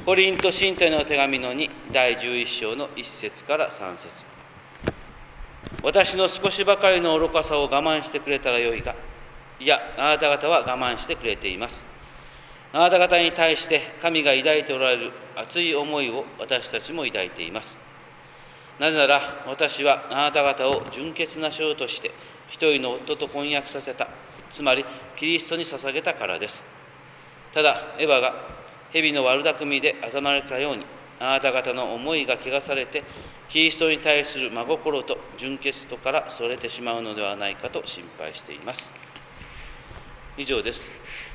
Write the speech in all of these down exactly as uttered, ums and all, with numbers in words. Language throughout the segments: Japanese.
コリント信徒への手紙のにだいじゅういっ章のいっ節からさん節。私の少しばかりの愚かさを我慢してくれたらよいが、いや、あなた方は我慢してくれています。あなた方に対して神が抱いておられる熱い思いを私たちも抱いています。なぜなら私はあなた方を純潔な少として一人の夫と婚約させた、つまりキリストに捧げたからです。ただエヴァが蛇の悪巧みで欺まれたように、あなた方の思いが汚されてキリストに対する真心と純潔とからそれてしまうのではないかと心配しています。以上です。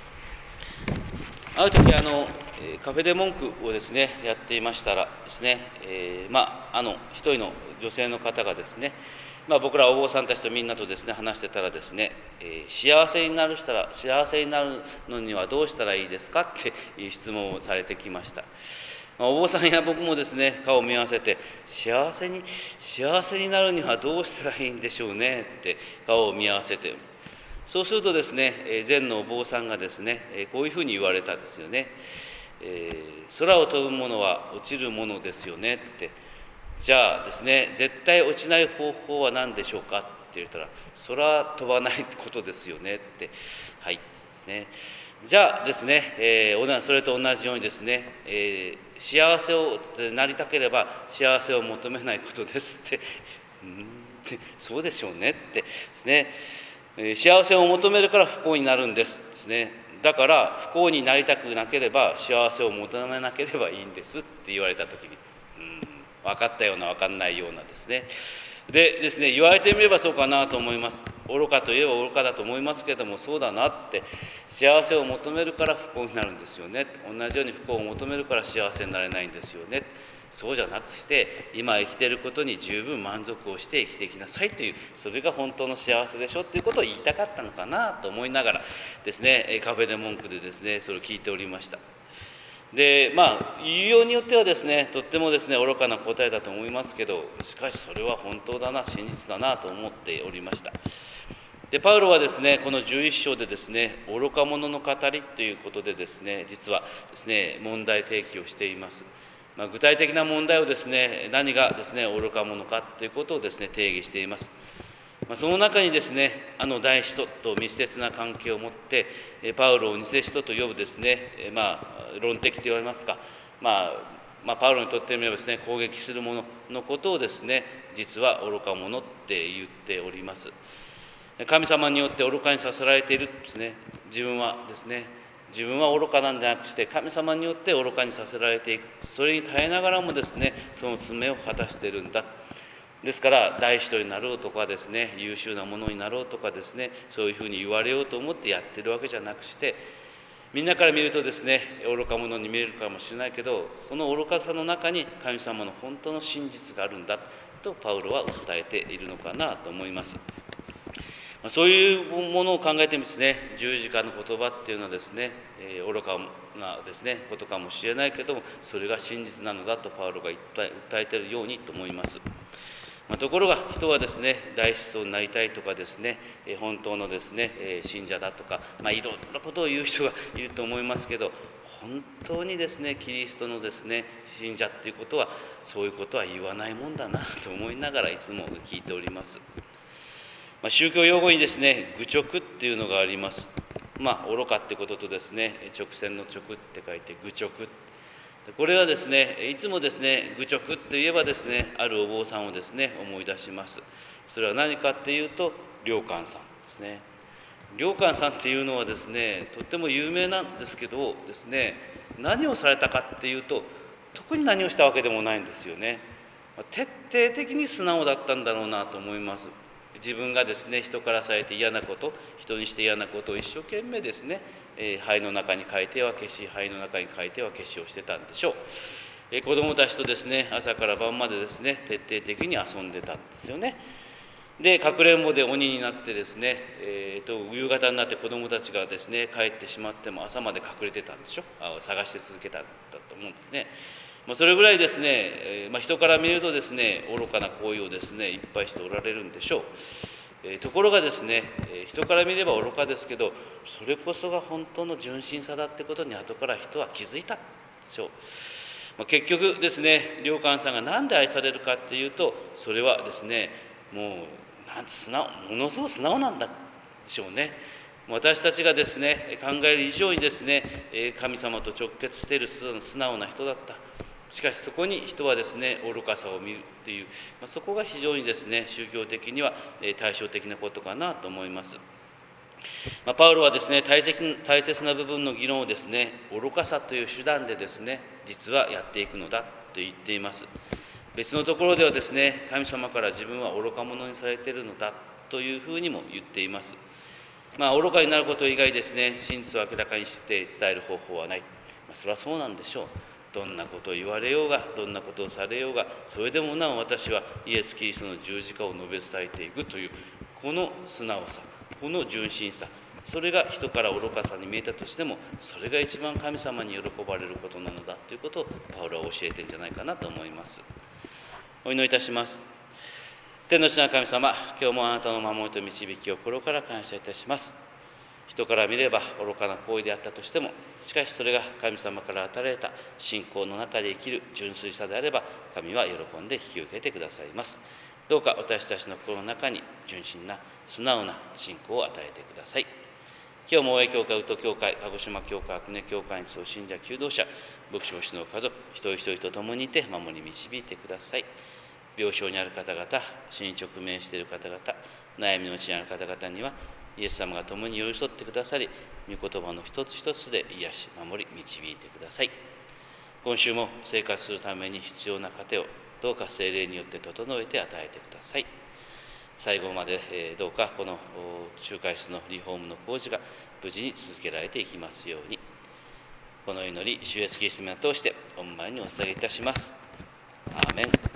ある時あのカフェで文句をですねやっていましたらですね、えー、まああの一人の女性の方がですね、まあ、僕らお坊さんたちとみんなとですね話してたらですね、えー、幸せになるしたら幸せになるのにはどうしたらいいですかっていう質問をされてきました。まあ、お坊さんや僕もですね顔を見合わせて、幸せに幸せになるにはどうしたらいいんでしょうねって顔を見合わせて、そうするとですね、禅のお坊さんがですね、こういうふうに言われたんですよね。えー、空を飛ぶものは落ちるものですよねって。じゃあですね、絶対落ちない方法は何でしょうかって言ったら、空飛ばないことですよねって。はいですね。じゃあですね、えー、それと同じようにですね、えー、幸せをなりたければ幸せを求めないことですって。うーんってそうでしょうねってですね。幸せを求めるから不幸になるんですですね。だから不幸になりたくなければ幸せを求めなければいいんですって言われた時に、うん分かったような分かんないようなですね。でですね、言われてみればそうかなと思います。愚かといえば愚かだと思いますけども、そうだなって、幸せを求めるから不幸になるんですよね。同じように不幸を求めるから幸せになれないんですよね。そうじゃなくして今生きていることに十分満足をして生きていきなさいという、それが本当の幸せでしょっていうことを言いたかったのかなと思いながらですね、カフェで文句でですねそれを聞いておりました。でまあ言いようによってはですねとってもですね愚かな答えだと思いますけど、しかしそれは本当だな、真実だなと思っておりました。でパウロはですねこのじゅういっ章でですね愚か者の語りということでですね実はですね問題提起をしています。まあ、具体的な問題をですね何がですね愚か者かということをですね定義しています。まあ、その中にですねあの大使徒と密接な関係を持ってパウロを偽使徒と呼ぶですね、まあ、論的と言われますか、まあ、まあパウロにとってみればですね攻撃する者のことをですね実は愚か者って言っております。神様によって愚かにさせられているですね、自分はですね自分は愚かなんじゃなくして神様によって愚かにさせられていく、それに耐えながらもですねその務めを果たしているんだ。ですから大使徒になろうとかですね優秀なものになろうとかですねそういうふうに言われようと思ってやってるわけじゃなくして、みんなから見るとですね愚か者に見えるかもしれないけど、その愚かさの中に神様の本当の真実があるんだとパウロは訴えているのかなと思います。そういうものを考えてもですね十字架の言葉っていうのはですね、えー、愚かなですねことかもしれないけども、それが真実なのだとパウロが訴え、訴えているようにと思います。まあ、ところが人はですね大使徒になりたいとかですね、えー、本当のですね、えー、信者だとか、まあ、いろんなことを言う人がいると思いますけど、本当にですねキリストのですね信者っていうことはそういうことは言わないもんだなと思いながらいつも聞いております。まあ、宗教用語にですね愚直っていうのがあります。まあ愚かってこととですね直線の直って書いて愚直。これはですねいつもですね愚直といえばですねあるお坊さんをですね思い出します。それは何かっていうと良寛さんですね。良寛さんっていうのはですねとっても有名なんですけどですね、何をされたかっていうと特に何をしたわけでもないんですよね。徹底的に素直だったんだろうなと思います。自分がですね人からされて嫌なこと、人にして嫌なことを一生懸命ですね、えー、灰の中に書いては消し、灰の中に書いては消しをしてたんでしょう。えー、子どもたちとですね朝から晩までですね徹底的に遊んでたんですよね。でかくれんぼで鬼になってですね、えー、と夕方になって子どもたちがですね帰ってしまっても朝まで隠れてたんでしょ、あ探して続けたんだと思うんですね。まあ、それぐらいですね、えーまあ、人から見るとですね愚かな行為をですねいっぱいしておられるんでしょう。えー、ところがですね、えー、人から見れば愚かですけど、それこそが本当の純真さだってことに後から人は気づいたしょう。まあ、結局ですね、良寛さんが何で愛されるかっていうと、それはですね、もうなんて素直、ものすごく素直なんだでしょうね。私たちがですね、考える以上にですね、神様と直結している素直な人だった。しかしそこに人はですね、愚かさを見るという、まあ、そこが非常にですね、宗教的には対照的なことかなと思います。まあ、パウロはですね、大切、大切な部分の議論をですね、愚かさという手段でですね、実はやっていくのだと言っています。別のところではですね、神様から自分は愚か者にされているのだというふうにも言っています。まあ、愚かになること以外ですね、真実を明らかにして伝える方法はない。まあ、それはそうなんでしょう。どんなことを言われようが、どんなことをされようが、それでもなお私はイエス・キリストの十字架を述べ伝えていくという、この素直さ、この純真さ、それが人から愚かさに見えたとしても、それが一番神様に喜ばれることなのだということをパウロは教えているんじゃないかなと思います。お祈りいたします。天の地の神様、今日もあなたの守りと導きを心から感謝いたします。人から見れば愚かな行為であったとしても、しかしそれが神様から与えられた信仰の中で生きる純粋さであれば、神は喜んで引き受けてくださいます。どうか私たちの心の中に純真な素直な信仰を与えてください。今日も大江教会、宇都教会、鹿児島教会、阿久根教会にそう信者、求道者、牧師、牧師の家族、一人一人と共にいて守り導いてください。病床にある方々、死に直面している方々、悩みのうちにある方々には、イエス様が共に寄り添ってくださり、御言葉の一つ一つで癒し、守り、導いてください。今週も生活するために必要な糧をどうか聖霊によって整えて与えてください。最後までどうかこの集会室のリフォームの工事が無事に続けられていきますように。この祈り、主イエスキリストの名を通して御前にお捧げいたします。アーメン。